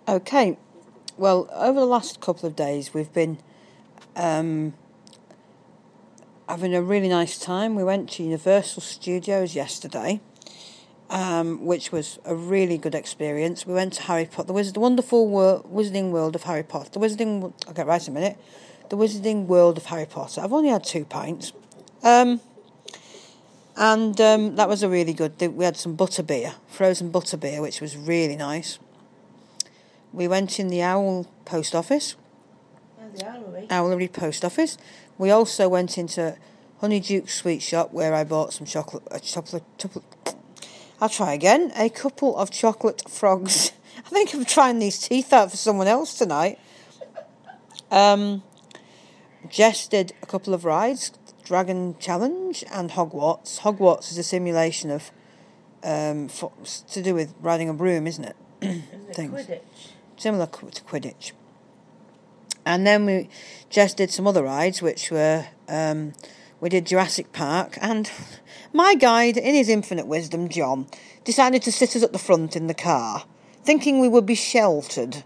Okay, well, over the last couple of days we've been having a really nice time. We went to Universal Studios yesterday, which was a really good experience. We went to Harry Potter, the wonderful Wizarding World of Harry Potter. I'll get right in a minute. The Wizarding World of Harry Potter. I've only had 2 pints. And that was a really good... We had some butterbeer, frozen butterbeer, which was really nice. We went in the Owl Post Office. The Owlery. Owlery Post Office. We also went into Honeyduke Sweet Shop, where I bought some I'll try again. A couple of chocolate frogs. I think I'm trying these teeth out for someone else tonight. Jess did a couple of rides, Dragon Challenge and Hogwarts. Hogwarts is a simulation of to do with riding a broom, isn't it? Quidditch. Similar to Quidditch. And then Jess did some other rides, which were we did Jurassic Park, and my guide, in his infinite wisdom, John, decided to sit us at the front in the car, thinking we would be sheltered.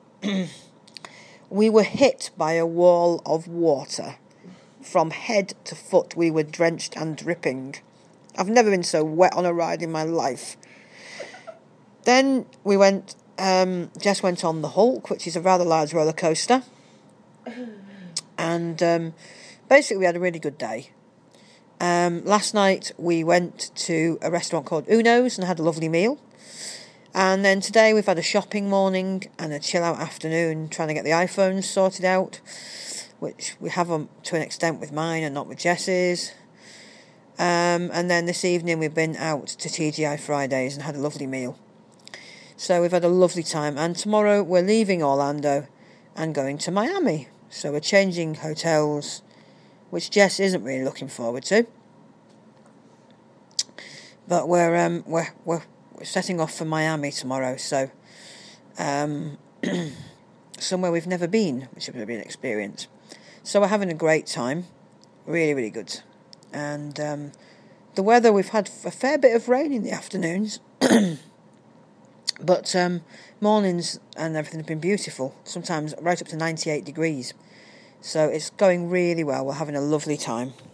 We were hit by a wall of water. From head to foot, we were drenched and dripping. I've never been so wet on a ride in my life. Then we went... Jess went on the Hulk, which is a rather large roller coaster, and basically we had a really good day. Last night we went to a restaurant called Uno's and had a lovely meal, and then today we've had a shopping morning and a chill out afternoon trying to get the iPhones sorted out, which we have them to an extent with mine and not with Jess's. And then this evening we've been out to TGI Fridays and had a lovely meal. So we've had a lovely time, and tomorrow we're leaving Orlando and going to Miami. So we're changing hotels, which Jess isn't really looking forward to. But we're setting off for Miami tomorrow, so somewhere we've never been, which will be an experience. So we're having a great time, really, really good. And the weather, we've had a fair bit of rain in the afternoons. But mornings and everything have been beautiful, sometimes right up to 98 degrees. So it's going really well. We're having a lovely time.